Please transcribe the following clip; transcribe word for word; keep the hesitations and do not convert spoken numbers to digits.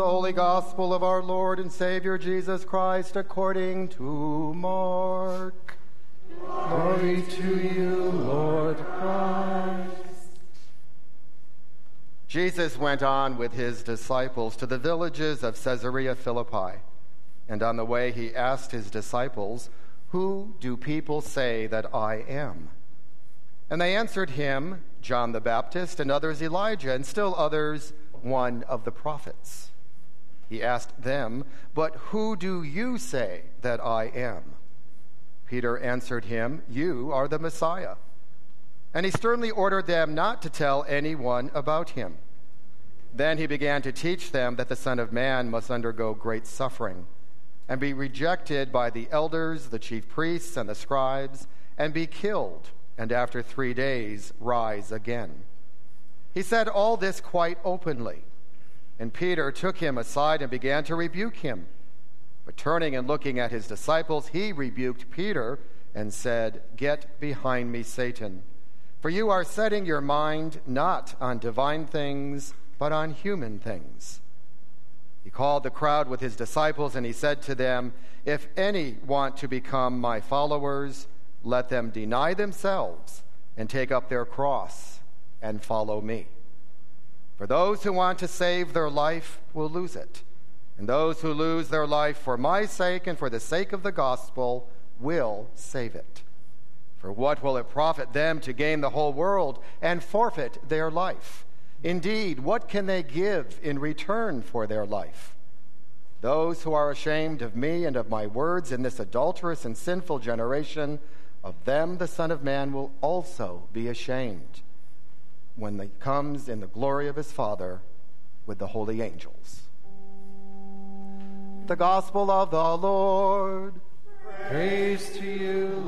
The Holy Gospel of our Lord and Savior Jesus Christ according to Mark. Glory to you, Lord Christ. Jesus went on with his disciples to the villages of Caesarea Philippi, and on the way he asked his disciples, "Who do people say that I am?" And they answered him, "John the Baptist, and others Elijah, and still others one of the prophets." He asked them, "But who do you say that I am?" Peter answered him, "You are the Messiah." And he sternly ordered them not to tell anyone about him. Then he began to teach them that the Son of Man must undergo great suffering and be rejected by the elders, the chief priests, and the scribes, and be killed, and after three days rise again. He said all this quite openly. And Peter took him aside and began to rebuke him. But turning and looking at his disciples, he rebuked Peter and said, "Get behind me, Satan, for you are setting your mind not on divine things, but on human things." He called the crowd with his disciples, and he said to them, "If any want to become my followers, let them deny themselves and take up their cross and follow me. For those who want to save their life will lose it, and those who lose their life for my sake and for the sake of the gospel will save it. For what will it profit them to gain the whole world and forfeit their life? Indeed, what can they give in return for their life? Those who are ashamed of me and of my words in this adulterous and sinful generation, of them the Son of Man will also be ashamed when he comes in the glory of his Father with the holy angels." The Gospel of the Lord. Praise to you,